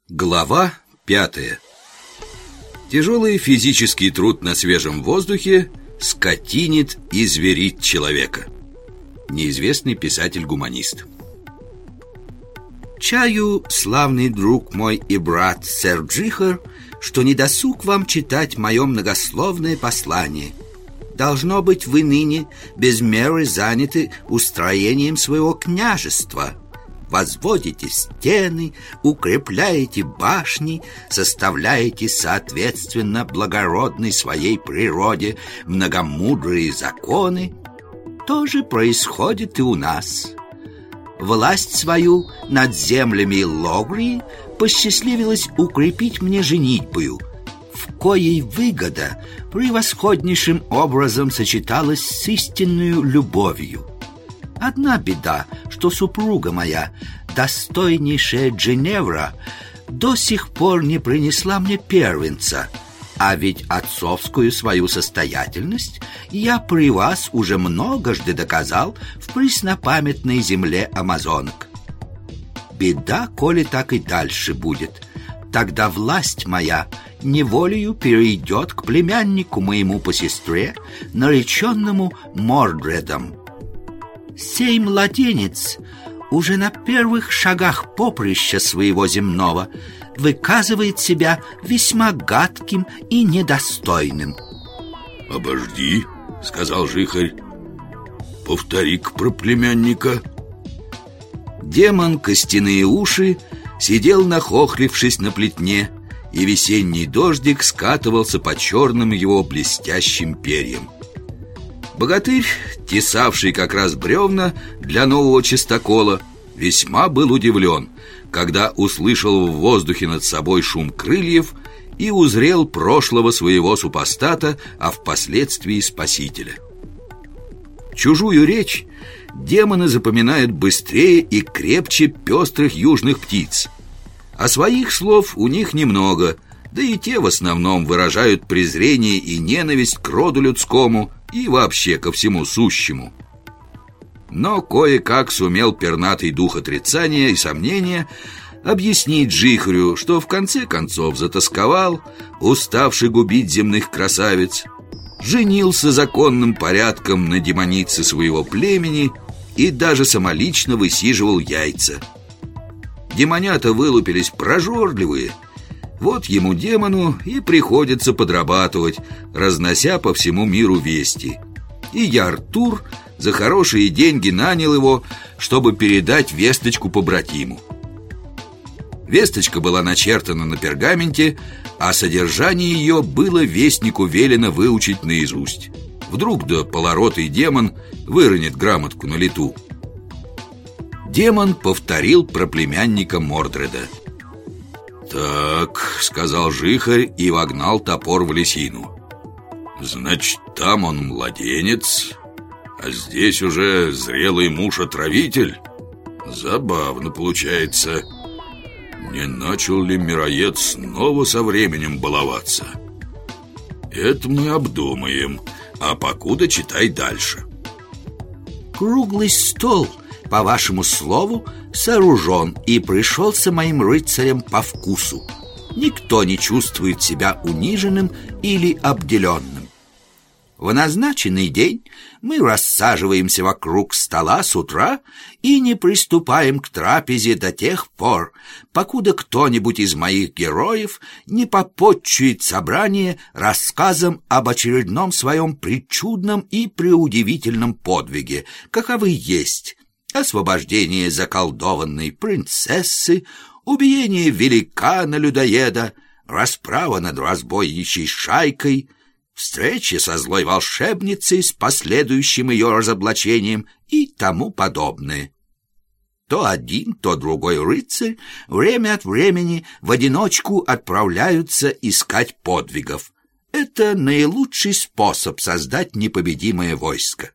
Глава 5. Тяжелый физический труд на свежем воздухе скотинит и зверит человека. Неизвестный писатель-гуманист. Чаю, славный друг мой и брат сэр Джихар, что не досуг вам читать мое многословное послание. Должно быть, вы ныне без меры заняты устроением своего княжества. Возводите стены, укрепляете башни, составляете соответственно благородной своей природе многомудрые законы. То же происходит и у нас. Власть свою над землями Логрии посчастливилось укрепить мне женитьбою, в коей выгода превосходнейшим образом сочеталась с истинную любовью. Одна беда, что супруга моя, достойнейшая Джиневра, до сих пор не принесла мне первенца, а ведь отцовскую свою состоятельность я при вас уже многожды доказал в преснопамятной земле амазонок. Беда, коли так и дальше будет, тогда власть моя неволею перейдет к племяннику моему по сестре, нареченному Мордредом. Сей младенец уже на первых шагах поприща своего земного выказывает себя весьма гадким и недостойным. «Обожди», — сказал Жихарь, — «повтори-ка про племянника». Демон Костяные уши сидел, нахохлившись на плетне, и весенний дождик скатывался по черным его блестящим перьям. Богатырь, тесавший как раз бревна для нового чистокола, весьма был удивлен, когда услышал в воздухе над собой шум крыльев и узрел прошлого своего супостата, а впоследствии спасителя. Чужую речь демоны запоминают быстрее и крепче пестрых южных птиц, а своих слов у них немного, да и те в основном выражают презрение и ненависть к роду людскому и вообще ко всему сущему. Но кое-как сумел пернатый дух отрицания и сомнения объяснить Джихарю, что в конце концов затосковал, уставший губить земных красавиц, женился законным порядком на демонице своего племени и даже самолично высиживал яйца. Демонята вылупились прожорливые. Вот ему, демону, и приходится подрабатывать, разнося по всему миру вести. И я, Артур, за хорошие деньги нанял его, чтобы передать весточку побратиму. Весточка была начертана на пергаменте, а содержание ее было вестнику велено выучить наизусть. Вдруг да полоротый демон выронит грамотку на лету. Демон повторил про племянника Мордреда. «Так», — сказал Жихарь и вогнал топор в лисину. «Значит, там он младенец, а здесь уже зрелый муж-отравитель? Забавно получается. Не начал ли мироед снова со временем баловаться? Это мы обдумаем, а покуда читай дальше». «Круглый стол, по вашему слову, сооружен и пришелся моим рыцарям по вкусу. Никто не чувствует себя униженным или обделенным. В назначенный день мы рассаживаемся вокруг стола с утра и не приступаем к трапезе до тех пор, покуда кто-нибудь из моих героев не попотчует собрание рассказом об очередном своем причудном и преудивительном подвиге, каковы есть освобождение заколдованной принцессы, убиение великана-людоеда, расправа над разбойничьей шайкой, встреча со злой волшебницей с последующим ее разоблачением и тому подобное. То один, то другой рыцарь время от времени в одиночку отправляются искать подвигов. Это наилучший способ создать непобедимое войско.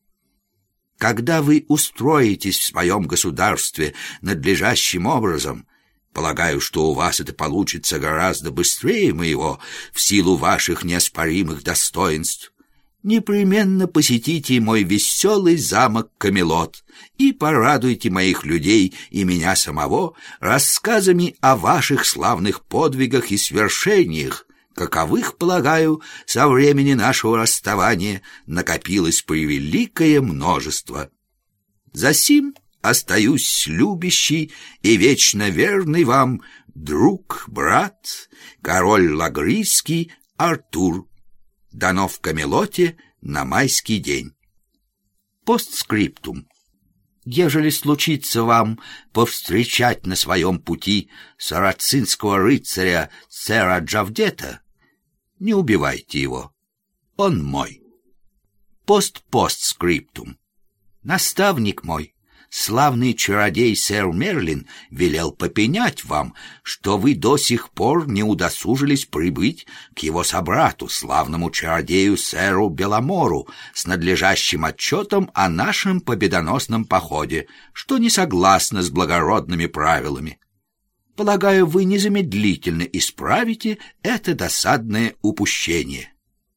Когда вы устроитесь в своем государстве надлежащим образом, полагаю, что у вас это получится гораздо быстрее моего в силу ваших неоспоримых достоинств, непременно посетите мой веселый замок Камелот и порадуйте моих людей и меня самого рассказами о ваших славных подвигах и свершениях, каковых, полагаю, со времени нашего расставания накопилось превеликое множество. Засим остаюсь любящий и вечно верный вам друг, брат, король лагрийский Артур. Дано в Камелоте на майский день. Постскриптум. Ежели случится вам повстречать на своем пути сарацинского рыцаря сэра Джавдета, не убивайте его. Он мой. Постскриптум. Наставник мой, славный чародей сэр Мерлин велел попенять вам, что вы до сих пор не удосужились прибыть к его собрату, славному чародею сэру Беломору, с надлежащим отчетом о нашем победоносном походе, что не согласно с благородными правилами. Полагаю, вы незамедлительно исправите это досадное упущение.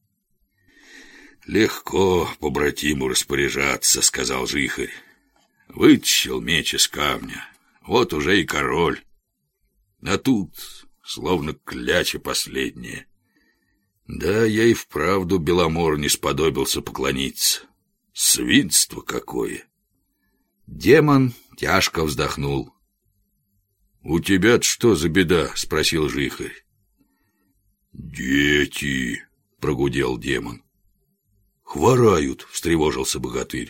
«Легко побратиму распоряжаться», — сказал Жихарь. Вытащил меч из камня, вот уже и король. А тут словно кляча последняя. Да, я и вправду Беломору не сподобился поклониться. Свинство какое! Демон тяжко вздохнул. «У тебя-то что за беда?» — спросил Жихарь. «Дети!» — прогудел демон. «Хворают!» — встревожился богатырь.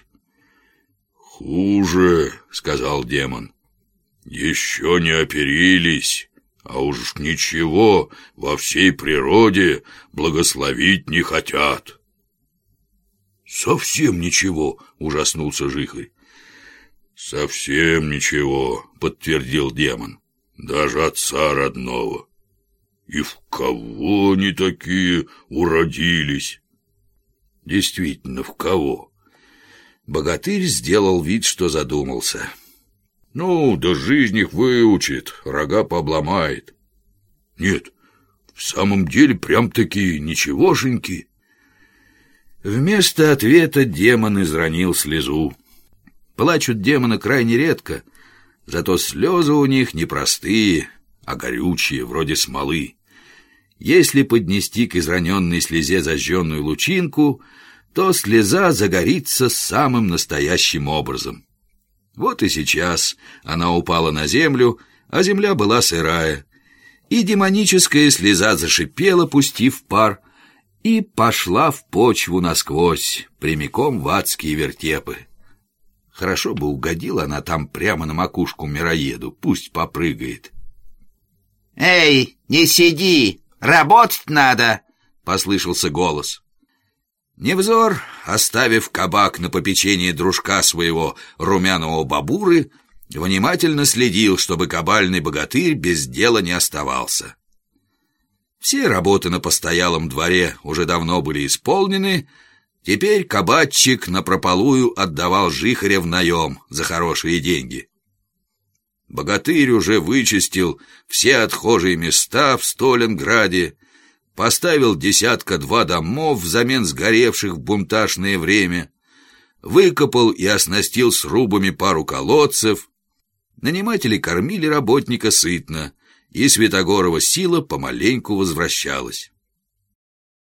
«Хуже!» — сказал демон. «Еще не оперились, а уж ничего во всей природе благословить не хотят». «Совсем ничего!» — ужаснулся Жихарь. «Совсем ничего!» — подтвердил демон. «Даже отца родного. И в кого они такие уродились?» «Действительно, в кого?» Богатырь сделал вид, что задумался. «Ну, да жизнь их выучит, рога пообломает». «Нет, в самом деле прям-таки ничегошеньки». Вместо ответа демон изронил слезу. Плачут демоны крайне редко, зато слезы у них не простые, а горючие, вроде смолы. Если поднести к израненной слезе зажженную лучинку, то слеза загорится самым настоящим образом. Вот и сейчас она упала на землю, а земля была сырая, и демоническая слеза зашипела, пустив пар, и пошла в почву насквозь, прямиком в адские вертепы. Хорошо бы угодила она там прямо на макушку мироеду, пусть попрыгает. «Эй, не сиди, работать надо!» — послышался голос. Невзор, оставив кабак на попечение дружка своего румяного бабуры, внимательно следил, чтобы кабальный богатырь без дела не оставался. Все работы на постоялом дворе уже давно были исполнены, теперь кабачик напропалую отдавал Жихаря в наем за хорошие деньги. Богатырь уже вычистил все отхожие места в Сталинграде, поставил 10-2 домов взамен сгоревших в бунтажное время, выкопал и оснастил срубами пару колодцев. Наниматели кормили работника сытно, и Святогорова сила помаленьку возвращалась.